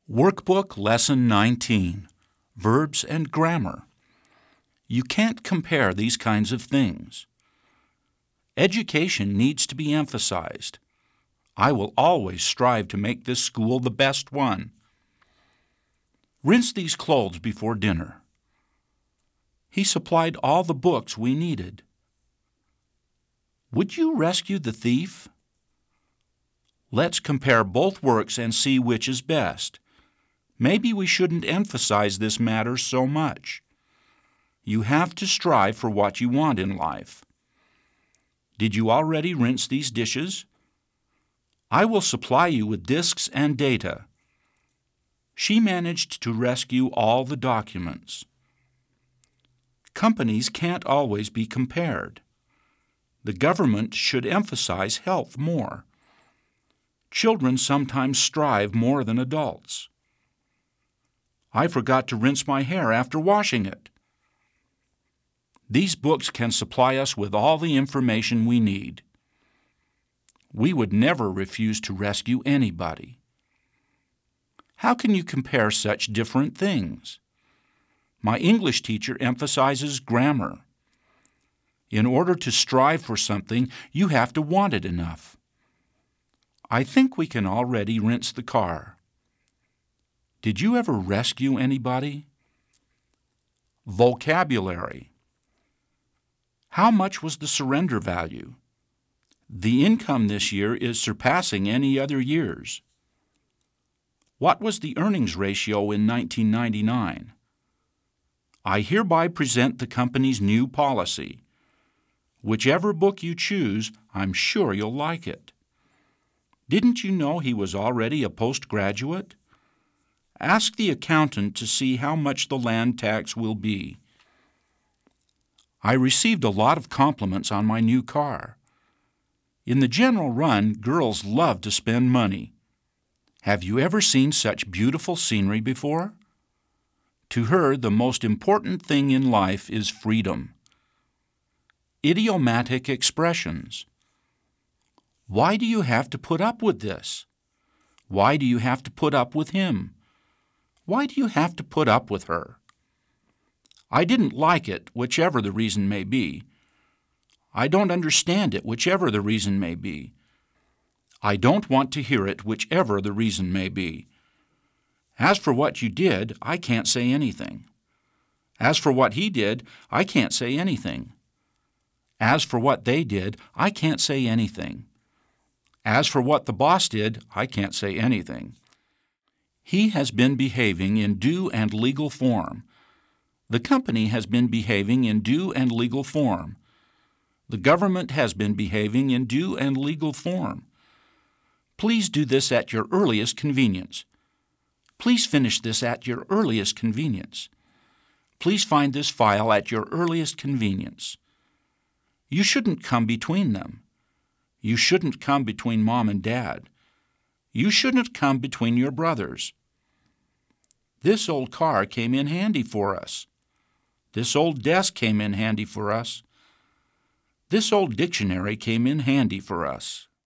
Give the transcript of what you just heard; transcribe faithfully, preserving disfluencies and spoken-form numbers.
Workbook Lesson nineteen, Verbs and Grammar. You can't compare these kinds of things. Education needs to be emphasized. I will always strive to make this school the best one. Rinse these clothes before dinner. He supplied all the books we needed. Would you rescue the thief? Let's compare both works and see which is best. Maybe we shouldn't emphasize this matter so much. You have to strive for what you want in life. Did you already rinse these dishes? I will supply you with disks and data. She managed to rescue all the documents. Companies can't always be compared. The government should emphasize health more. Children sometimes strive more than adults. I forgot to rinse my hair after washing it. These books can supply us with all the information we need. We would never refuse to rescue anybody. How can you compare such different things? My English teacher emphasizes grammar. In order to strive for something, you have to want it enough. I think we can already rinse the car. Did you ever rescue anybody? Vocabulary. How much was the surrender value? The income this year is surpassing any other years. What was the earnings ratio in nineteen ninety-nine? I hereby present the company's new policy. Whichever book you choose, I'm sure you'll like it. Didn't you know he was already a postgraduate? Ask the accountant to see how much the land tax will be. I received a lot of compliments on my new car. In the general run, girls love to spend money. Have you ever seen such beautiful scenery before? To her, the most important thing in life is freedom. Idiomatic expressions. Why do you have to put up with this? Why do you have to put up with him? Why do you have to put up with her? I didn't like it, whichever the reason may be. I don't understand it, whichever the reason may be. I don't want to hear it, whichever the reason may be. As for what you did, I can't say anything. As for what he did, I can't say anything. As for what they did, I can't say anything. As for what the boss did, I can't say anything. He has been behaving in due and legal form. The company has been behaving in due and legal form. The government has been behaving in due and legal form. Please do this at your earliest convenience. Please finish this at your earliest convenience. Please find this file at your earliest convenience. You shouldn't come between them. You shouldn't come between Mom and Dad. You shouldn't come between your brothers. This old car came in handy for us. This old desk came in handy for us. This old dictionary came in handy for us.